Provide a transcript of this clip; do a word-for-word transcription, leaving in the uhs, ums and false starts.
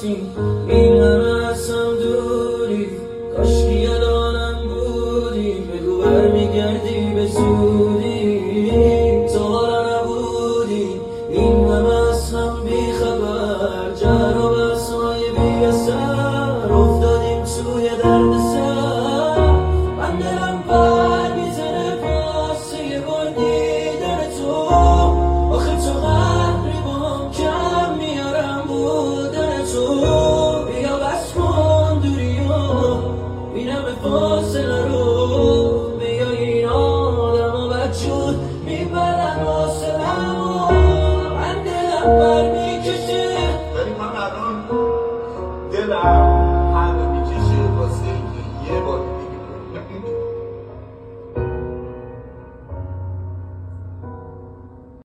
راستی این همه از هم دوری، کاشکی یادانم بودی، بگو برمیگردی به زودی، تو حالا نبودی این همه از هم بی خبر، جر و بحثای بی اثر افتادیم توی درد سر. من دلم پر میزنه واسه بردیدن تو، آخه تو قدری با هم کم میارم بودن تو. بیا بس کن دوری و این همه فاصله رو، بیا این آدم و بچود میبرن واسه همو. من دلم پر